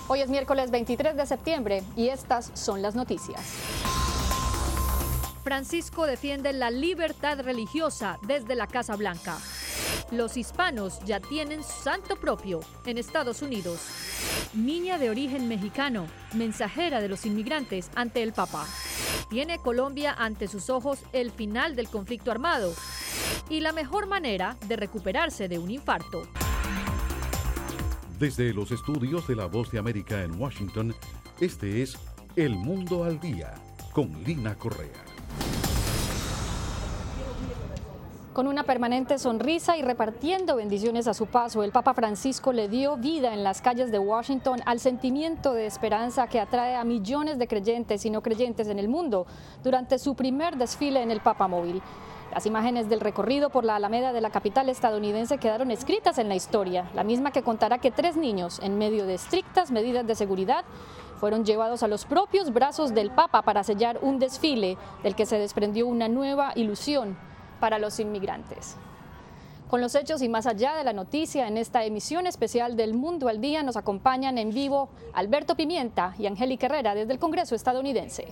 Hoy es miércoles 23 de septiembre y estas son las noticias. Francisco defiende la libertad religiosa desde la Casa Blanca. Los hispanos ya tienen santo propio en Estados Unidos. Niña de origen mexicano, mensajera de los inmigrantes ante el Papa. Tiene Colombia ante sus ojos el final del conflicto armado y la mejor manera de recuperarse de un infarto. Desde los estudios de La Voz de América en Washington, este es El Mundo al Día, con Lina Correa. Con una permanente sonrisa y repartiendo bendiciones a su paso, el Papa Francisco le dio vida en las calles de Washington al sentimiento de esperanza que atrae a millones de creyentes y no creyentes en el mundo durante su primer desfile en el Papamóvil. Las imágenes del recorrido por la Alameda de la capital estadounidense quedaron escritas en la historia, la misma que contará que 3 niños, en medio de estrictas medidas de seguridad, fueron llevados a los propios brazos del Papa para sellar un desfile del que se desprendió una nueva ilusión para los inmigrantes. Con los hechos y más allá de la noticia, en esta emisión especial del Mundo al Día nos acompañan en vivo Alberto Pimienta y Angélica Herrera desde el Congreso estadounidense.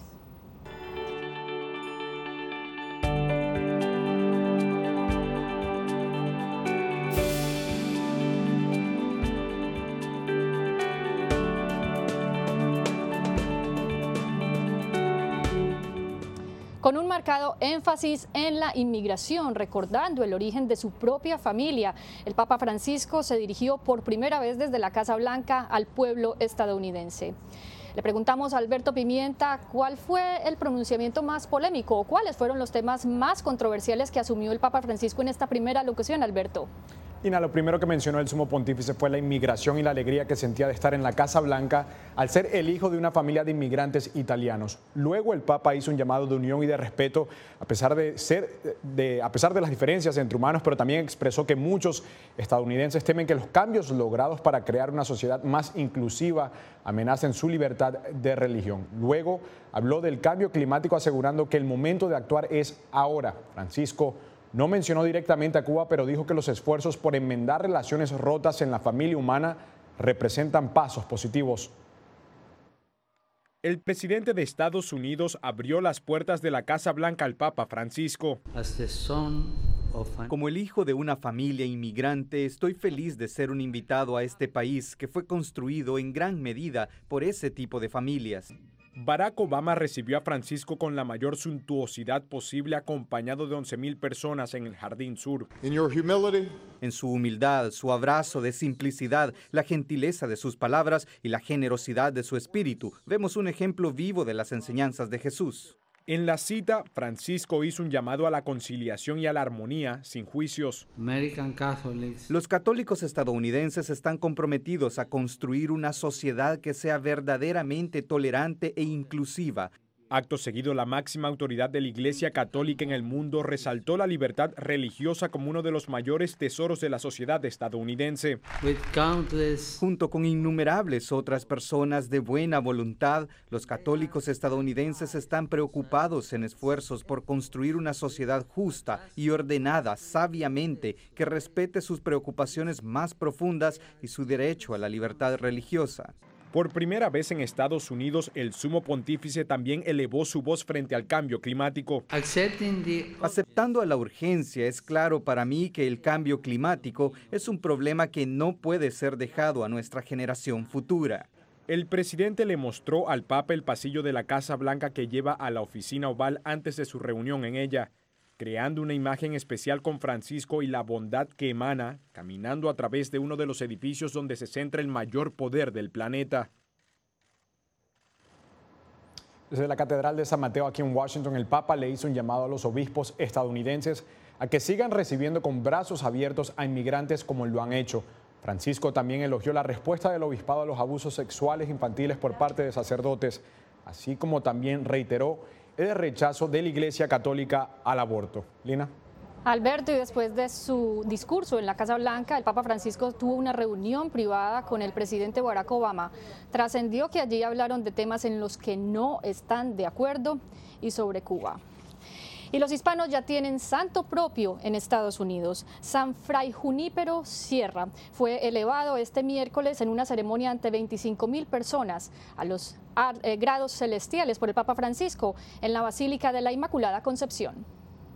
Con un marcado énfasis en la inmigración, recordando el origen de su propia familia, el Papa Francisco se dirigió por primera vez desde la Casa Blanca al pueblo estadounidense. Le preguntamos a Alberto Pimienta cuál fue el pronunciamiento más polémico o cuáles fueron los temas más controversiales que asumió el Papa Francisco en esta primera alocución, Alberto. Ina, lo primero que mencionó el sumo pontífice fue la inmigración y la alegría que sentía de estar en la Casa Blanca al ser el hijo de una familia de inmigrantes italianos. Luego el Papa hizo un llamado de unión y de respeto a pesar de las diferencias entre humanos, pero también expresó que muchos estadounidenses temen que los cambios logrados para crear una sociedad más inclusiva amenacen su libertad de religión. Luego habló del cambio climático asegurando que el momento de actuar es ahora. Francisco no mencionó directamente a Cuba, pero dijo que los esfuerzos por enmendar relaciones rotas en la familia humana representan pasos positivos. El presidente de Estados Unidos abrió las puertas de la Casa Blanca al Papa Francisco. Como el hijo de una familia inmigrante, estoy feliz de ser un invitado a este país que fue construido en gran medida por ese tipo de familias. Barack Obama recibió a Francisco con la mayor suntuosidad posible, acompañado de 11,000 personas en el Jardín Sur. En su humildad, su abrazo de simplicidad, la gentileza de sus palabras y la generosidad de su espíritu, vemos un ejemplo vivo de las enseñanzas de Jesús. En la cita, Francisco hizo un llamado a la conciliación y a la armonía, sin juicios. Los católicos estadounidenses están comprometidos a construir una sociedad que sea verdaderamente tolerante e inclusiva. Acto seguido, la máxima autoridad de la Iglesia Católica en el mundo resaltó la libertad religiosa como uno de los mayores tesoros de la sociedad estadounidense. Junto con innumerables otras personas de buena voluntad, los católicos estadounidenses están preocupados en esfuerzos por construir una sociedad justa y ordenada sabiamente que respete sus preocupaciones más profundas y su derecho a la libertad religiosa. Por primera vez en Estados Unidos, el sumo pontífice también elevó su voz frente al cambio climático. Aceptando la urgencia, es claro para mí que el cambio climático es un problema que no puede ser dejado a nuestra generación futura. El presidente le mostró al Papa el pasillo de la Casa Blanca que lleva a la oficina oval antes de su reunión en ella, creando una imagen especial con Francisco y la bondad que emana, caminando a través de uno de los edificios donde se centra el mayor poder del planeta. Desde la Catedral de San Mateo aquí en Washington, el Papa le hizo un llamado a los obispos estadounidenses a que sigan recibiendo con brazos abiertos a inmigrantes como lo han hecho. Francisco también elogió la respuesta del obispado a los abusos sexuales infantiles por parte de sacerdotes, así como también reiteró el rechazo de la Iglesia Católica al aborto. Lina. Alberto, y después de su discurso en la Casa Blanca, el Papa Francisco tuvo una reunión privada con el presidente Barack Obama. Trascendió que allí hablaron de temas en los que no están de acuerdo y sobre Cuba. Y los hispanos ya tienen santo propio en Estados Unidos. San Fray Junípero Sierra fue elevado este miércoles en una ceremonia ante 25.000 personas a los grados celestiales por el Papa Francisco en la Basílica de la Inmaculada Concepción.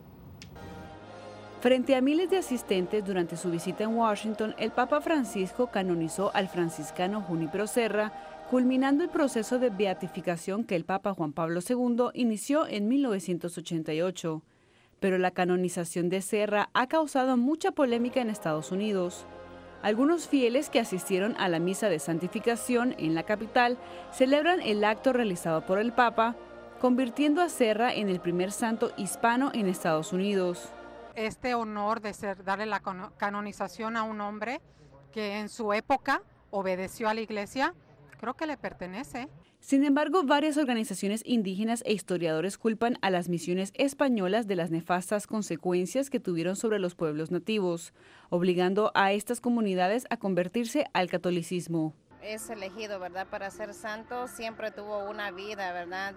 Frente a miles de asistentes durante su visita en Washington, el Papa Francisco canonizó al franciscano Junípero Serra, culminando el proceso de beatificación que el Papa Juan Pablo II inició en 1988. Pero la canonización de Serra ha causado mucha polémica en Estados Unidos. Algunos fieles que asistieron a la misa de santificación en la capital celebran el acto realizado por el Papa, convirtiendo a Serra en el primer santo hispano en Estados Unidos. Este honor de darle la canonización a un hombre que en su época obedeció a la Iglesia, creo que le pertenece. Sin embargo, varias organizaciones indígenas e historiadores culpan a las misiones españolas de las nefastas consecuencias que tuvieron sobre los pueblos nativos, obligando a estas comunidades a convertirse al catolicismo. Es elegido, ¿verdad?, para ser santo, siempre tuvo una vida, ¿verdad?,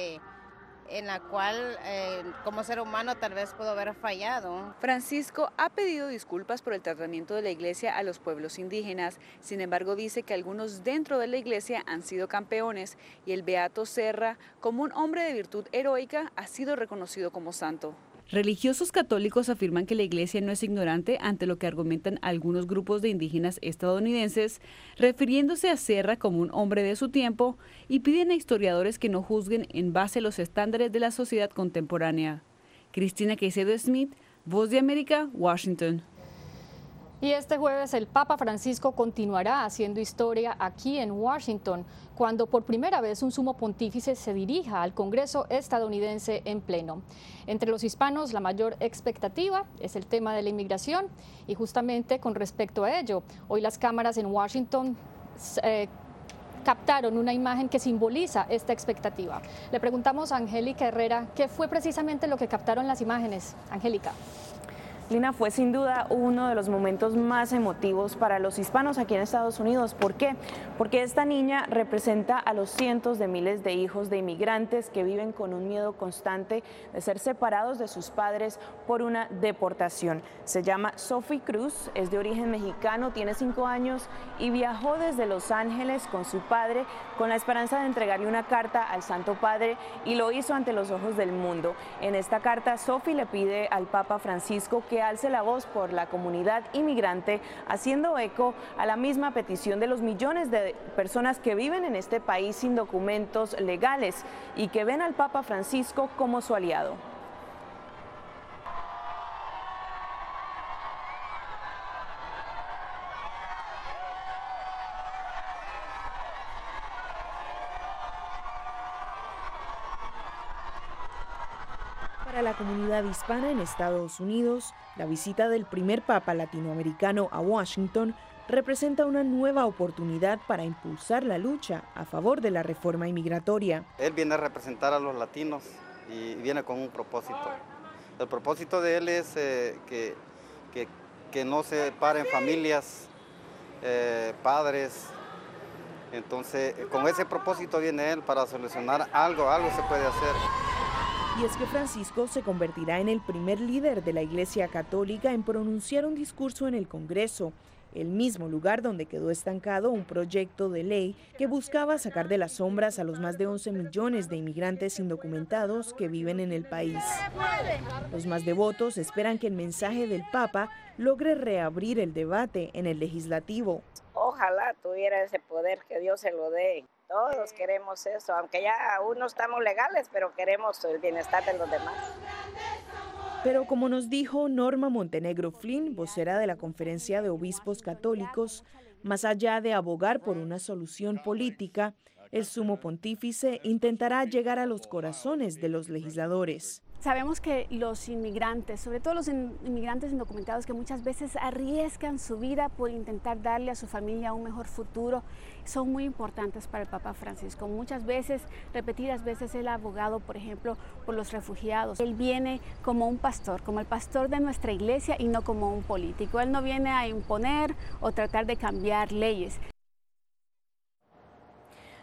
en la cual como ser humano tal vez pudo haber fallado. Francisco ha pedido disculpas por el tratamiento de la iglesia a los pueblos indígenas. Sin embargo, dice que algunos dentro de la iglesia han sido campeones y el beato Serra, como un hombre de virtud heroica, ha sido reconocido como santo. Religiosos católicos afirman que la iglesia no es ignorante ante lo que argumentan algunos grupos de indígenas estadounidenses, refiriéndose a Serra como un hombre de su tiempo, y piden a historiadores que no juzguen en base a los estándares de la sociedad contemporánea. Cristina Caicedo Smith, Voz de América, Washington. Y este jueves el Papa Francisco continuará haciendo historia aquí en Washington, cuando por primera vez un sumo pontífice se dirija al Congreso estadounidense en pleno. Entre los hispanos, la mayor expectativa es el tema de la inmigración, y justamente con respecto a ello, hoy las cámaras en Washington captaron una imagen que simboliza esta expectativa. Le preguntamos a Angélica Herrera qué fue precisamente lo que captaron las imágenes. Angélica. Lina, fue sin duda uno de los momentos más emotivos para los hispanos aquí en Estados Unidos. ¿Por qué? Porque esta niña representa a los cientos de miles de hijos de inmigrantes que viven con un miedo constante de ser separados de sus padres por una deportación. Se llama Sophie Cruz, es de origen mexicano, tiene 5 años y viajó desde Los Ángeles con su padre con la esperanza de entregarle una carta al Santo Padre, y lo hizo ante los ojos del mundo. En esta carta, Sophie le pide al Papa Francisco que alce la voz por la comunidad inmigrante, haciendo eco a la misma petición de los millones de personas que viven en este país sin documentos legales y que ven al Papa Francisco como su aliado. Para la comunidad hispana en Estados Unidos, la visita del primer papa latinoamericano a Washington representa una nueva oportunidad para impulsar la lucha a favor de la reforma inmigratoria. Él viene a representar a los latinos y viene con un propósito. El propósito de él es que no se separen familias, padres. Entonces, con ese propósito viene él para solucionar algo se puede hacer. Y es que Francisco se convertirá en el primer líder de la Iglesia Católica en pronunciar un discurso en el Congreso, el mismo lugar donde quedó estancado un proyecto de ley que buscaba sacar de las sombras a los más de 11 millones de inmigrantes indocumentados que viven en el país. Los más devotos esperan que el mensaje del Papa logre reabrir el debate en el legislativo. Ojalá tuviera ese poder, que Dios se lo dé. Todos queremos eso, aunque ya aún no estamos legales, pero queremos el bienestar de los demás. Pero como nos dijo Norma Montenegro Flynn, vocera de la Conferencia de Obispos Católicos, más allá de abogar por una solución política, el sumo pontífice intentará llegar a los corazones de los legisladores. Sabemos que los inmigrantes, sobre todo los inmigrantes indocumentados, que muchas veces arriesgan su vida por intentar darle a su familia un mejor futuro, son muy importantes para el Papa Francisco. Muchas veces, repetidas veces, él ha abogado, por ejemplo, por los refugiados. Él viene como un pastor, como el pastor de nuestra iglesia y no como un político. Él no viene a imponer o tratar de cambiar leyes.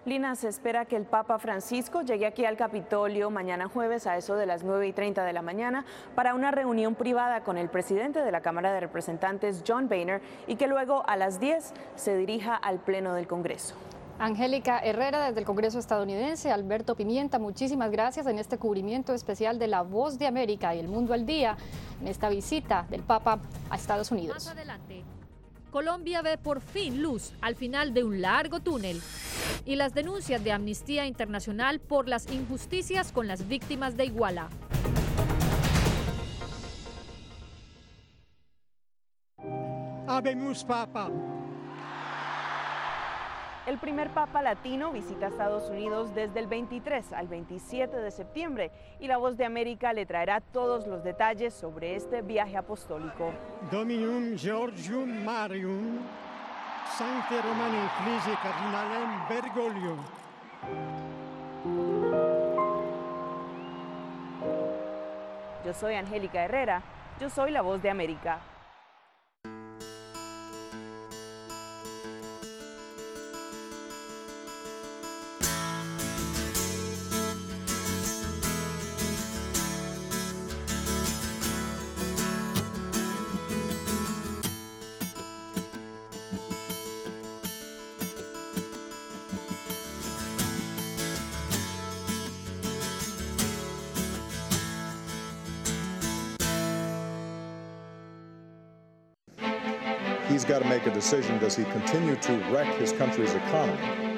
Lina, se espera que el Papa Francisco llegue aquí al Capitolio mañana jueves a eso de las 9:30 de la mañana para una reunión privada con el presidente de la Cámara de Representantes, John Boehner, y que luego a las 10 se dirija al Pleno del Congreso. Angélica Herrera desde el Congreso estadounidense, Alberto Pimienta, muchísimas gracias en este cubrimiento especial de La Voz de América y El Mundo al Día en esta visita del Papa a Estados Unidos. Más adelante, Colombia ve por fin luz al final de un largo túnel y las denuncias de Amnistía Internacional por las injusticias con las víctimas de Iguala. Habemus Papa. El primer Papa latino visita Estados Unidos desde el 23 al 27 de septiembre y La Voz de América le traerá todos los detalles sobre este viaje apostólico. Dominum Georgium Marium, Sancte Romani Ecclesiae Cardinalem Bergoglio. Yo soy Angélica Herrera, yo soy La Voz de América. He's got to make a decision. Does he continue to wreck his country's economy?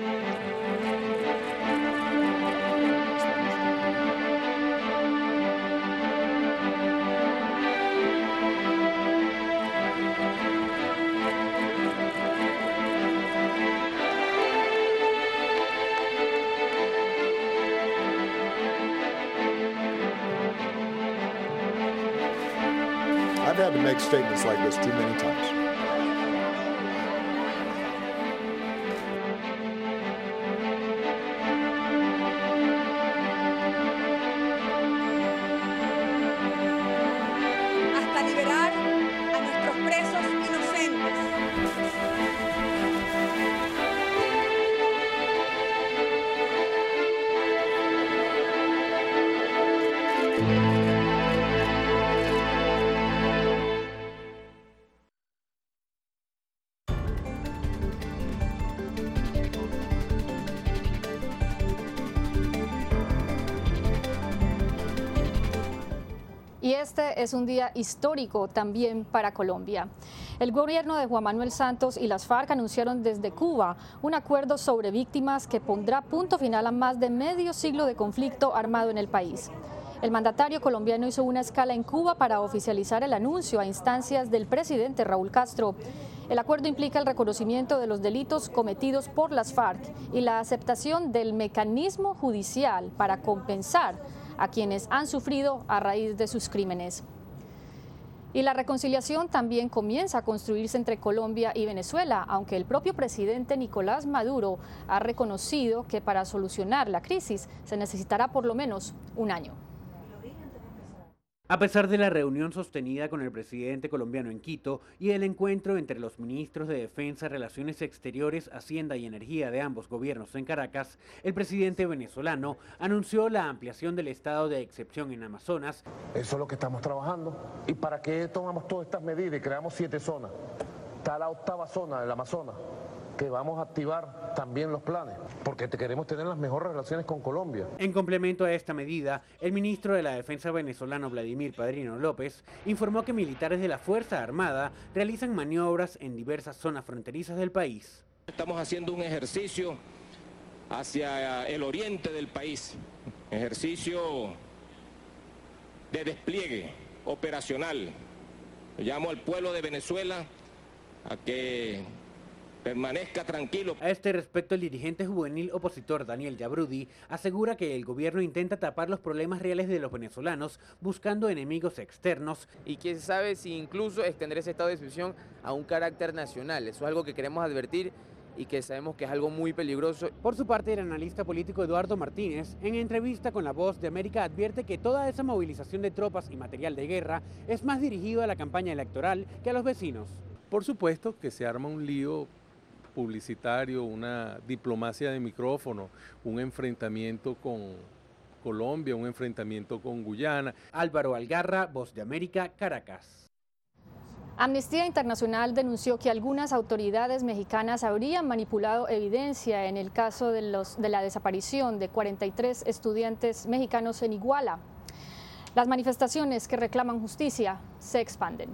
I've had to make statements like this too many times. Y este es un día histórico también para Colombia. El gobierno de Juan Manuel Santos y las FARC anunciaron desde Cuba un acuerdo sobre víctimas que pondrá punto final a más de medio siglo de conflicto armado en el país. El mandatario colombiano hizo una escala en Cuba para oficializar el anuncio a instancias del presidente Raúl Castro. El acuerdo implica el reconocimiento de los delitos cometidos por las FARC y la aceptación del mecanismo judicial para compensar a quienes han sufrido a raíz de sus crímenes. Y la reconciliación también comienza a construirse entre Colombia y Venezuela, aunque el propio presidente Nicolás Maduro ha reconocido que para solucionar la crisis se necesitará por lo menos un año. A pesar de la reunión sostenida con el presidente colombiano en Quito y el encuentro entre los ministros de Defensa, Relaciones Exteriores, Hacienda y Energía de ambos gobiernos en Caracas, el presidente venezolano anunció la ampliación del estado de excepción en Amazonas. Eso es lo que estamos trabajando. ¿Y para qué tomamos todas estas medidas y creamos 7 zonas? Está la 8ª zona del Amazonas, que vamos a activar también los planes, porque queremos tener las mejores relaciones con Colombia. En complemento a esta medida, el ministro de la Defensa venezolano Vladimir Padrino López informó que militares de la Fuerza Armada realizan maniobras en diversas zonas fronterizas del país. Estamos haciendo un ejercicio hacia el oriente del país, ejercicio de despliegue operacional. Llamo al pueblo de Venezuela a que permanezca tranquilo. A este respecto, el dirigente juvenil opositor Daniel Yabrudi asegura que el gobierno intenta tapar los problemas reales de los venezolanos buscando enemigos externos. Y quién sabe si incluso extender ese estado de excepción a un carácter nacional. Eso es algo que queremos advertir y que sabemos que es algo muy peligroso. Por su parte, el analista político Eduardo Martínez, en entrevista con La Voz de América, advierte que toda esa movilización de tropas y material de guerra es más dirigido a la campaña electoral que a los vecinos. Por supuesto que se arma un lío publicitario, una diplomacia de micrófono, un enfrentamiento con Colombia, un enfrentamiento con Guyana. Álvaro Algarra, Voz de América, Caracas. Amnistía Internacional denunció que algunas autoridades mexicanas habrían manipulado evidencia en el caso de la desaparición de 43 estudiantes mexicanos en Iguala. Las manifestaciones que reclaman justicia se expanden.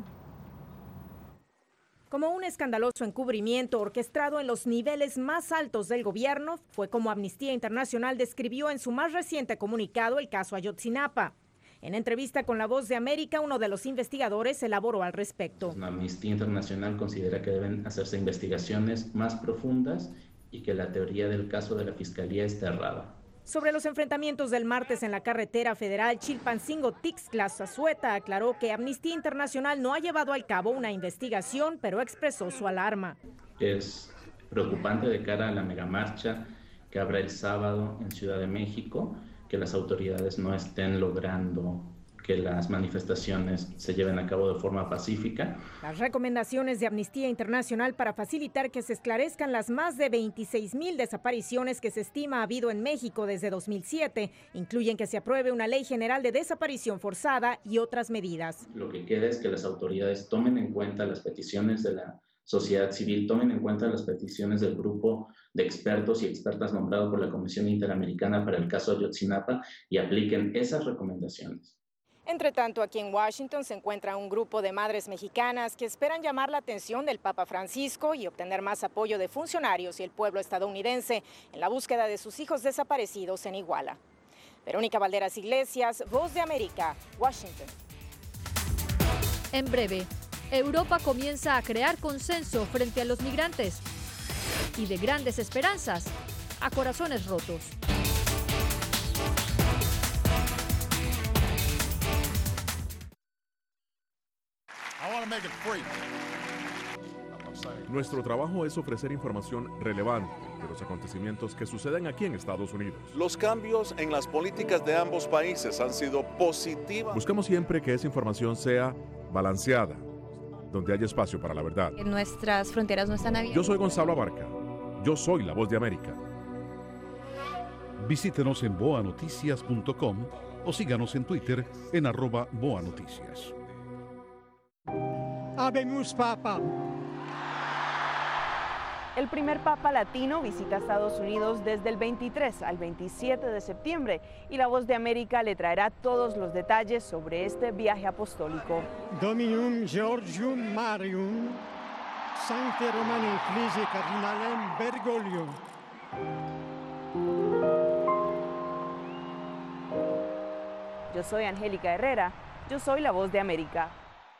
Como un escandaloso encubrimiento orquestado en los niveles más altos del gobierno, fue como Amnistía Internacional describió en su más reciente comunicado el caso Ayotzinapa. En entrevista con La Voz de América, uno de los investigadores elaboró al respecto. La Amnistía Internacional considera que deben hacerse investigaciones más profundas y que la teoría del caso de la Fiscalía está errada. Sobre los enfrentamientos del martes en la carretera federal Chilpancingo-Tixtla-Zazueta, aclaró que Amnistía Internacional no ha llevado a cabo una investigación, pero expresó su alarma. Es preocupante de cara a la megamarcha que habrá el sábado en Ciudad de México, que las autoridades no estén logrando que las manifestaciones se lleven a cabo de forma pacífica. Las recomendaciones de Amnistía Internacional para facilitar que se esclarezcan las más de 26,000 desapariciones que se estima ha habido en México desde 2007 incluyen que se apruebe una ley general de desaparición forzada y otras medidas. Lo que queda es que las autoridades tomen en cuenta las peticiones de la sociedad civil, tomen en cuenta las peticiones del grupo de expertos y expertas nombrado por la Comisión Interamericana para el caso Ayotzinapa y apliquen esas recomendaciones. Entre tanto, aquí en Washington se encuentra un grupo de madres mexicanas que esperan llamar la atención del Papa Francisco y obtener más apoyo de funcionarios y el pueblo estadounidense en la búsqueda de sus hijos desaparecidos en Iguala. Verónica Valderas Iglesias, Voz de América, Washington. En breve, Europa comienza a crear consenso frente a los migrantes y de grandes esperanzas a corazones rotos. Nuestro trabajo es ofrecer información relevante de los acontecimientos que suceden aquí en Estados Unidos. Los cambios en las políticas de ambos países han sido positivas. Buscamos siempre que esa información sea balanceada, donde haya espacio para la verdad. Nuestras fronteras no están abiertas. Yo soy Gonzalo Abarca. Yo soy La Voz de América. Visítenos en boanoticias.com o síganos en Twitter en @boanoticias. Habemus Papa. El primer Papa latino visita Estados Unidos desde el 23 al 27 de septiembre y La Voz de América le traerá todos los detalles sobre este viaje apostólico. Dominum Georgium Marium, Sancte Romani Ecclesiae Cardinalem Bergoglio. Yo soy Angélica Herrera, yo soy La Voz de América.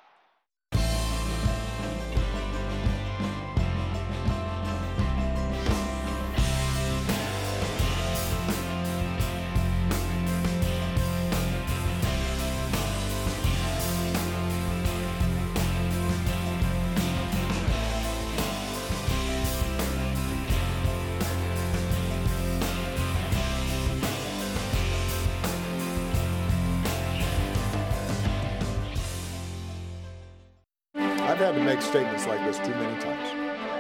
I've had to make statements like this too many times.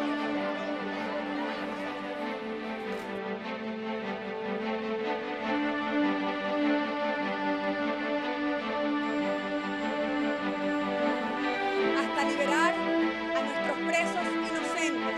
Hasta liberar a nuestros presos inocentes.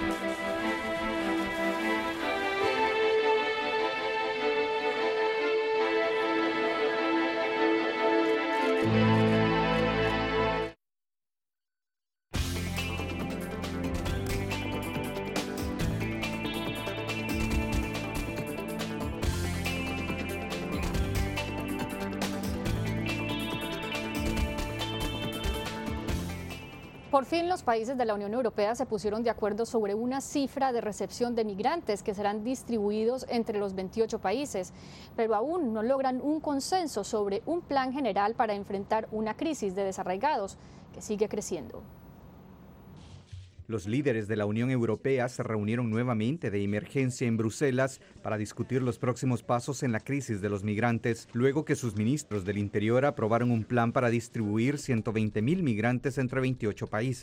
Por fin los países de la Unión Europea se pusieron de acuerdo sobre una cifra de recepción de migrantes que serán distribuidos entre los 28 países, pero aún no logran un consenso sobre un plan general para enfrentar una crisis de desarraigados que sigue creciendo. Los líderes de la Unión Europea se reunieron nuevamente de emergencia en Bruselas para discutir los próximos pasos en la crisis de los migrantes, luego que sus ministros del Interior aprobaron un plan para distribuir 120,000 migrantes entre 28 países.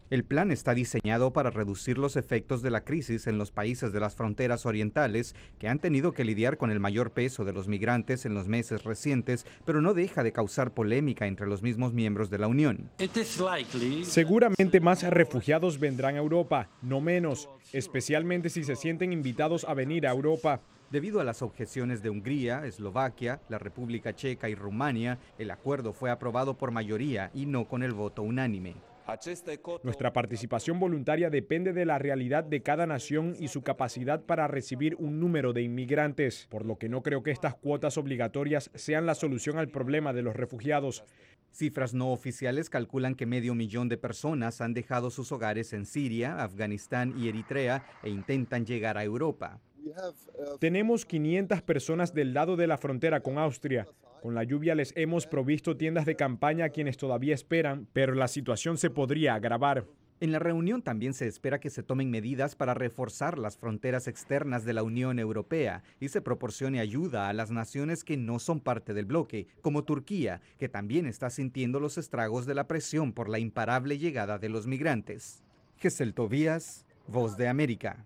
El plan está diseñado para reducir los efectos de la crisis en los países de las fronteras orientales que han tenido que lidiar con el mayor peso de los migrantes en los meses recientes, pero no deja de causar polémica entre los mismos miembros de la Unión. Seguramente más refugiados vendrán a Europa, no menos, especialmente si se sienten invitados a venir a Europa. Debido a las objeciones de Hungría, Eslovaquia, la República Checa y Rumania, el acuerdo fue aprobado por mayoría y no con el voto unánime. Nuestra participación voluntaria depende de la realidad de cada nación y su capacidad para recibir un número de inmigrantes, por lo que no creo que estas cuotas obligatorias sean la solución al problema de los refugiados. Cifras no oficiales calculan que 500.000 de personas han dejado sus hogares en Siria, Afganistán y Eritrea e intentan llegar a Europa. Tenemos 500 personas del lado de la frontera con Austria. Con la lluvia les hemos provisto tiendas de campaña a quienes todavía esperan, pero la situación se podría agravar. En la reunión también se espera que se tomen medidas para reforzar las fronteras externas de la Unión Europea y se proporcione ayuda a las naciones que no son parte del bloque, como Turquía, que también está sintiendo los estragos de la presión por la imparable llegada de los migrantes. Gesell Tobías, Voz de América.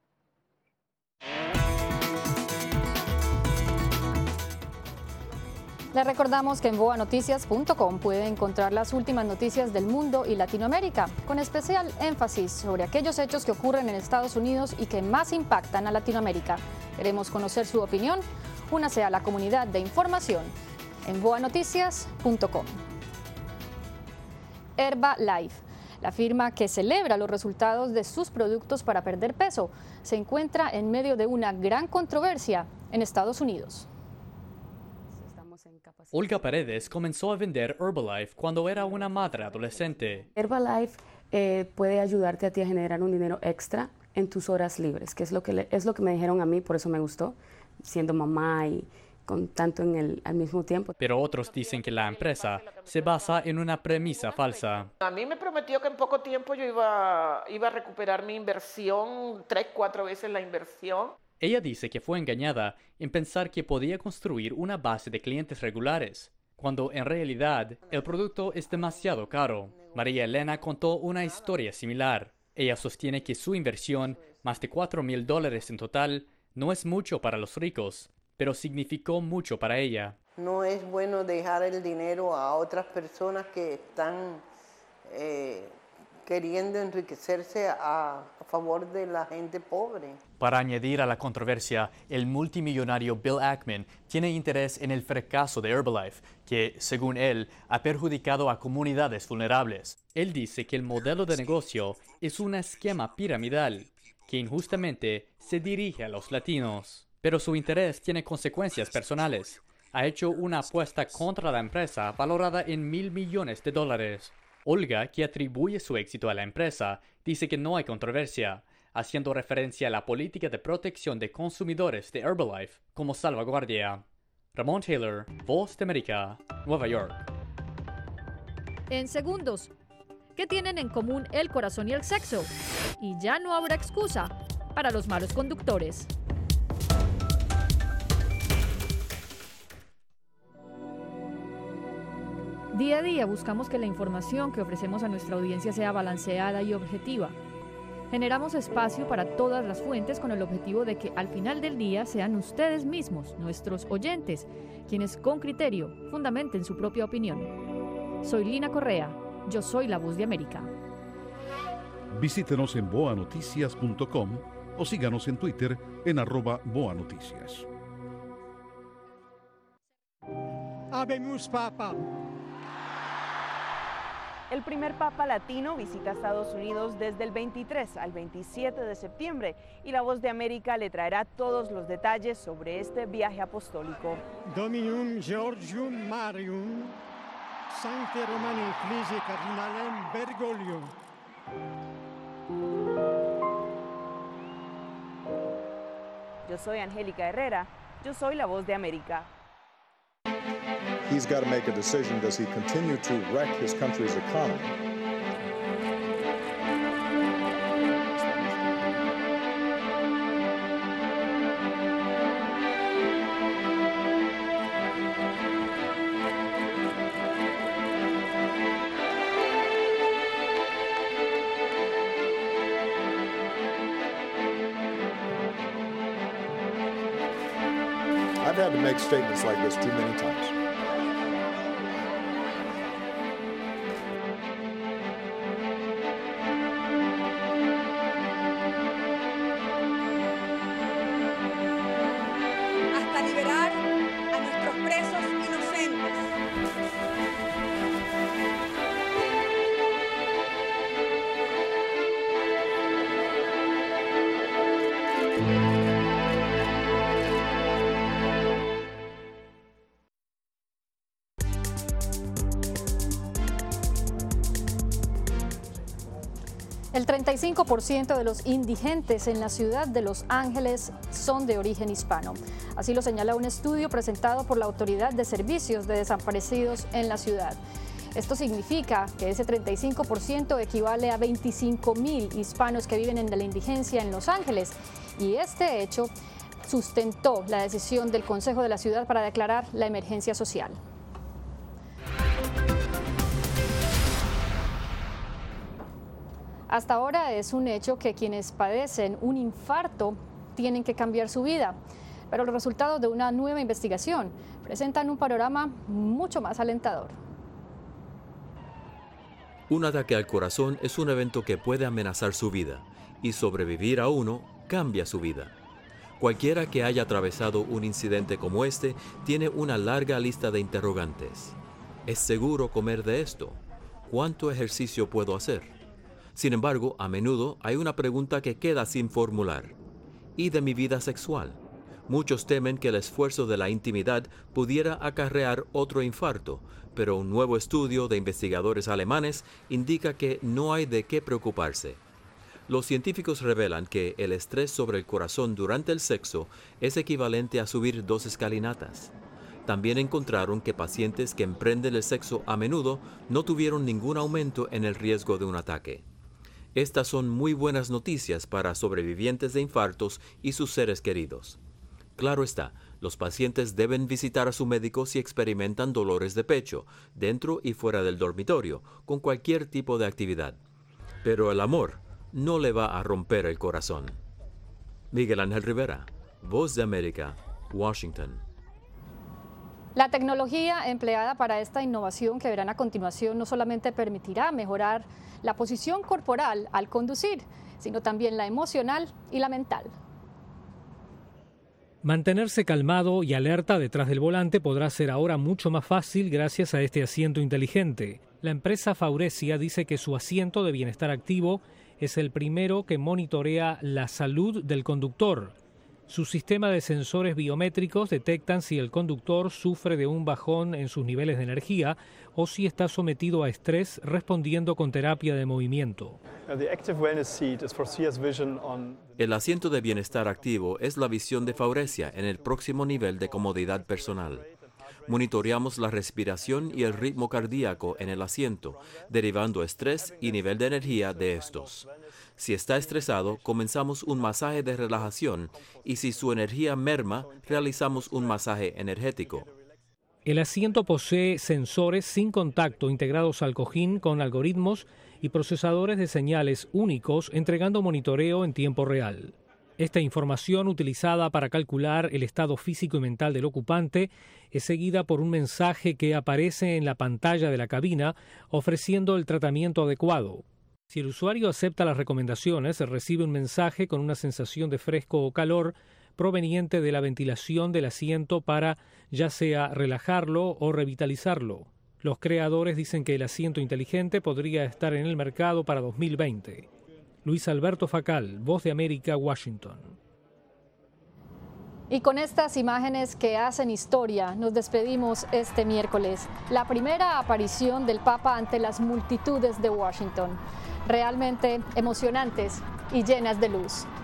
Les recordamos que en boanoticias.com puede encontrar las últimas noticias del mundo y Latinoamérica, con especial énfasis sobre aquellos hechos que ocurren en Estados Unidos y que más impactan a Latinoamérica. Queremos conocer su opinión. Únase a la comunidad de información en boanoticias.com. Herbalife, la firma que celebra los resultados de sus productos para perder peso, se encuentra en medio de una gran controversia en Estados Unidos. Olga Paredes comenzó a vender Herbalife cuando era una madre adolescente. Herbalife puede ayudarte a ti a generar un dinero extra en tus horas libres, que es lo que me dijeron a mí, por eso me gustó, siendo mamá y con tanto al mismo tiempo. Pero otros dicen que la empresa se basa en una premisa falsa. A mí me prometió que en poco tiempo yo iba a recuperar mi inversión, 3-4 veces la inversión. Ella dice que fue engañada en pensar que podía construir una base de clientes regulares, cuando en realidad el producto es demasiado caro. María Elena contó una historia similar. Ella sostiene que su inversión, más de $4,000 en total, no es mucho para los ricos, pero significó mucho para ella. No es bueno dejar el dinero a otras personas que están queriendo enriquecerse a favor de la gente pobre. Para añadir a la controversia, el multimillonario Bill Ackman tiene interés en el fracaso de Herbalife, que, según él, ha perjudicado a comunidades vulnerables. Él dice que el modelo de negocio es un esquema piramidal, que injustamente se dirige a los latinos. Pero su interés tiene consecuencias personales. Ha hecho una apuesta contra la empresa valorada en $1,000 millones. Olga, que atribuye su éxito a la empresa, dice que no hay controversia, haciendo referencia a la política de protección de consumidores de Herbalife como salvaguardia. Ramón Taylor, Voz de América, Nueva York. En segundos, ¿qué tienen en común el corazón y el sexo? Y ya no habrá excusa para los malos conductores. Día a día buscamos que la información que ofrecemos a nuestra audiencia sea balanceada y objetiva. Generamos espacio para todas las fuentes con el objetivo de que al final del día sean ustedes mismos, nuestros oyentes, quienes con criterio fundamenten su propia opinión. Soy Lina Correa, yo soy la Voz de América. Visítenos en boanoticias.com o síganos en Twitter en @boanoticias. Habemus Papa. El primer Papa latino visita Estados Unidos desde el 23 al 27 de septiembre y la Voz de América le traerá todos los detalles sobre este viaje apostólico. Dominum Georgium Marium, Sancte Romani Ecclesiae Cardinalem Bergoglio. Yo soy Angélica Herrera, yo soy la Voz de América. He's got to make a decision. Does he continue to wreck his country's economy? I've had to make statements like this too many times. Hasta liberar a nuestros presos inocentes. El 35% de los indigentes en la ciudad de Los Ángeles son de origen hispano. Así lo señala un estudio presentado por la Autoridad de Servicios de Desaparecidos en la ciudad. Esto significa que ese 35% equivale a 25,000 hispanos que viven en la indigencia en Los Ángeles. Y este hecho sustentó la decisión del Consejo de la Ciudad para declarar la emergencia social. Hasta ahora es un hecho que quienes padecen un infarto tienen que cambiar su vida, pero los resultados de una nueva investigación presentan un panorama mucho más alentador. Un ataque al corazón es un evento que puede amenazar su vida, y sobrevivir a uno cambia su vida. Cualquiera que haya atravesado un incidente como este tiene una larga lista de interrogantes. ¿Es seguro comer de esto? ¿Cuánto ejercicio puedo hacer? Sin embargo, a menudo hay una pregunta que queda sin formular. ¿Y de mi vida sexual? Muchos temen que el esfuerzo de la intimidad pudiera acarrear otro infarto, pero un nuevo estudio de investigadores alemanes indica que no hay de qué preocuparse. Los científicos revelan que el estrés sobre el corazón durante el sexo es equivalente a subir 2 escalinatas. También encontraron que pacientes que emprenden el sexo a menudo no tuvieron ningún aumento en el riesgo de un ataque. Estas son muy buenas noticias para sobrevivientes de infartos y sus seres queridos. Claro está, los pacientes deben visitar a su médico si experimentan dolores de pecho, dentro y fuera del dormitorio, con cualquier tipo de actividad. Pero el amor no le va a romper el corazón. Miguel Ángel Rivera, Voz de América, Washington. La tecnología empleada para esta innovación que verán a continuación no solamente permitirá mejorar la posición corporal al conducir, sino también la emocional y la mental. Mantenerse calmado y alerta detrás del volante podrá ser ahora mucho más fácil gracias a este asiento inteligente. La empresa Faurecia dice que su asiento de bienestar activo es el primero que monitorea la salud del conductor. Su sistema de sensores biométricos detectan si el conductor sufre de un bajón en sus niveles de energía o si está sometido a estrés respondiendo con terapia de movimiento. El asiento de bienestar activo es la visión de Faurecia en el próximo nivel de comodidad personal. Monitoreamos la respiración y el ritmo cardíaco en el asiento, derivando estrés y nivel de energía de estos. Si está estresado, comenzamos un masaje de relajación y si su energía merma, realizamos un masaje energético. El asiento posee sensores sin contacto integrados al cojín con algoritmos y procesadores de señales únicos, entregando monitoreo en tiempo real. Esta información, utilizada para calcular el estado físico y mental del ocupante, es seguida por un mensaje que aparece en la pantalla de la cabina ofreciendo el tratamiento adecuado. Si el usuario acepta las recomendaciones, recibe un mensaje con una sensación de fresco o calor proveniente de la ventilación del asiento para ya sea relajarlo o revitalizarlo. Los creadores dicen que el asiento inteligente podría estar en el mercado para 2020. Luis Alberto Facal, Voz de América, Washington. Y con estas imágenes que hacen historia, nos despedimos este miércoles. La primera aparición del Papa ante las multitudes de Washington. Realmente emocionantes y llenas de luz.